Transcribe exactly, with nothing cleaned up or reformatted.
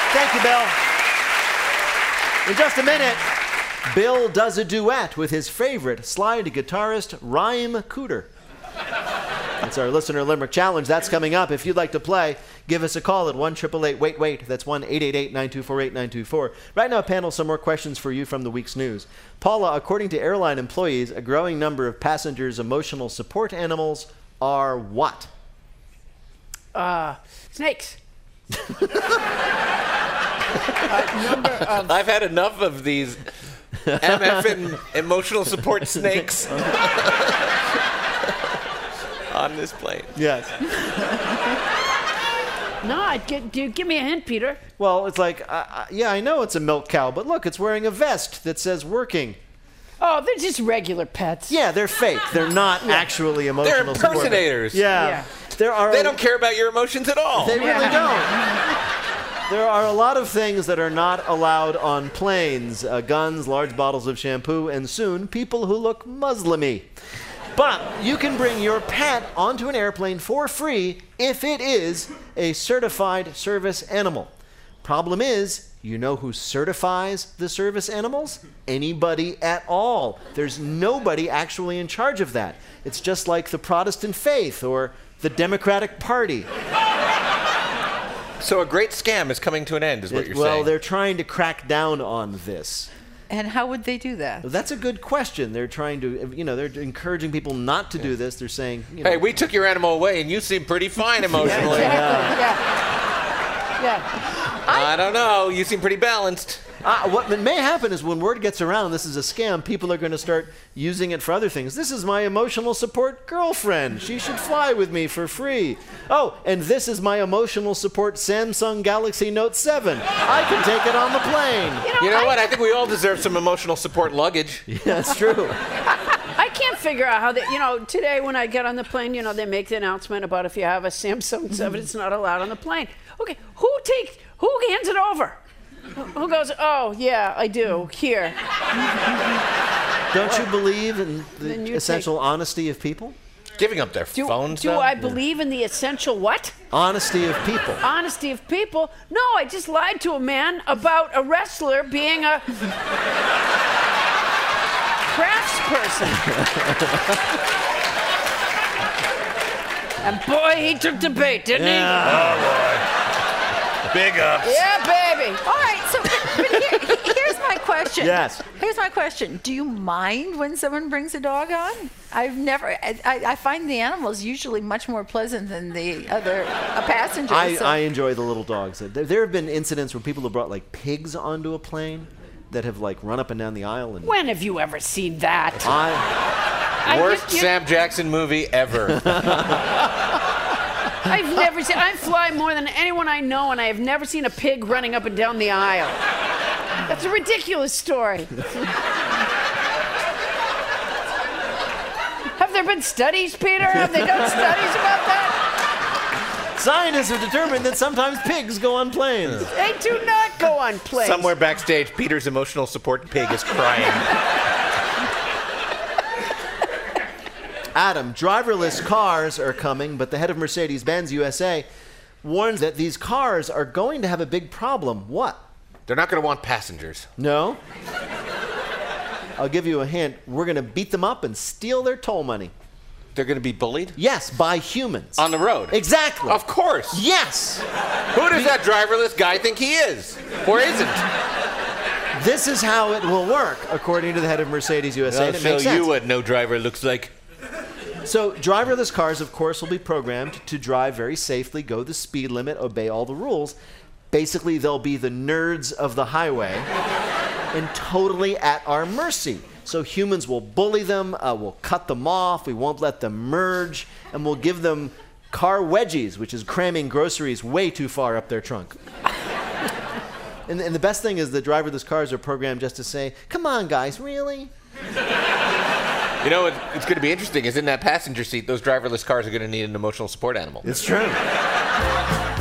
Thank you, Bill. In just a minute, Bill does a duet with his favorite slide guitarist, Rhyme Cooter. That's our listener limerick challenge. That's coming up. If you'd like to play, give us a call at one eight eight eight wait wait. That's one eight eight eight nine two four eight nine two four. Right now, panel, some more questions for you from the week's news. Paula, according to airline employees, a growing number of passengers' emotional support animals are what? Uh, snakes. uh, number of I've had enough of these M F and emotional support snakes on this plane. Yes. No, get, do, give me a hint, Peter. Well, it's like, uh, uh, yeah, I know it's a milk cow, but look, it's wearing a vest that says working. Oh, they're just regular pets. Yeah, they're fake. They're not yeah. actually emotional They're support. impersonators. Yeah. yeah. There are. They don't care about your emotions at all. They really Yeah. don't. There are a lot of things that are not allowed on planes. Uh, guns, large bottles of shampoo, and soon, people who look Muslim-y. But you can bring your pet onto an airplane for free if it is a certified service animal. Problem is, you know who certifies the service animals? Anybody at all. There's nobody actually in charge of that. It's just like the Protestant faith or the Democratic Party. So a great scam is coming to an end, is what It- you're well, saying. they're trying to crack down on this. And how would they do that? That's a good question. They're trying to, you know, they're encouraging people not to do this. They're saying, you know, Hey, we took your animal away, and you seem pretty fine emotionally. Exactly. Yeah. Yeah. I don't know. You seem pretty balanced. Uh, what may happen is when word gets around this is a scam, people are going to start using it for other things. This is my emotional support girlfriend. She should fly with me for free. Oh, and this is my emotional support Samsung Galaxy Note seven. I can take it on the plane. You know, You know I, what? I think we all deserve some emotional support luggage. Yeah, that's true. I can't figure out how they, you know, today when I get on the plane, you know, they make the announcement about if you have a Samsung seven, it's not allowed on the plane. Okay, who takes, who hands it over? Who goes, oh, yeah, I do, here. Don't you believe in Then the you essential honesty of people? Giving up their Do, phones, do though? I believe in the essential what? Honesty of people. Honesty of people? No, I just lied to a man about a wrestler being a craftsperson. And boy, he took the bait, didn't Yeah. Oh, boy. Big ups. he? Yeah, baby. All right, so but, but here, here's my question. Yes. Here's my question. Do you mind when someone brings a dog on? I've never, I, I I find the animals usually much more pleasant than the other uh, passengers. I, so- I enjoy the little dogs. There, there have been incidents where people have brought like pigs onto a plane that have like run up and down the aisle. And When have you ever seen that? I, I- Worst you- you- Sam Jackson movie ever. I've never seen, I fly more than anyone I know, and I have never seen a pig running up and down the aisle. That's a ridiculous story. Have there been studies, Peter? Have they done studies about that? scientists have determined that sometimes pigs go on planes. They do not go on planes. Somewhere backstage, Peter's emotional support pig is crying. Adam, driverless cars are coming, but the head of Mercedes-Benz U S A warns that these cars are going to have a big problem. What? They're not going to want passengers. No? I'll give you a hint. We're going to beat them up and steal their toll money. They're going to be bullied? Yes, by humans. On the road? Exactly. Of course. Yes. Who does that driverless guy think he is? Or isn't? This is how it will work, according to the head of Mercedes U S A. I'll and it show makes sense. you what no driver looks like. So driverless cars, of course, will be programmed to drive very safely, go the speed limit, obey all the rules. Basically, they'll be the nerds of the highway and totally at our mercy. So humans will bully them, uh, we'll cut them off, we won't let them merge, and we'll give them car wedgies, which is cramming groceries way too far up their trunk. and, and the best thing is the driverless cars are programmed just to say, come on, guys, really? You know, it, it's going to be interesting is in that passenger seat, those driverless cars are going to need an emotional support animal. It's true.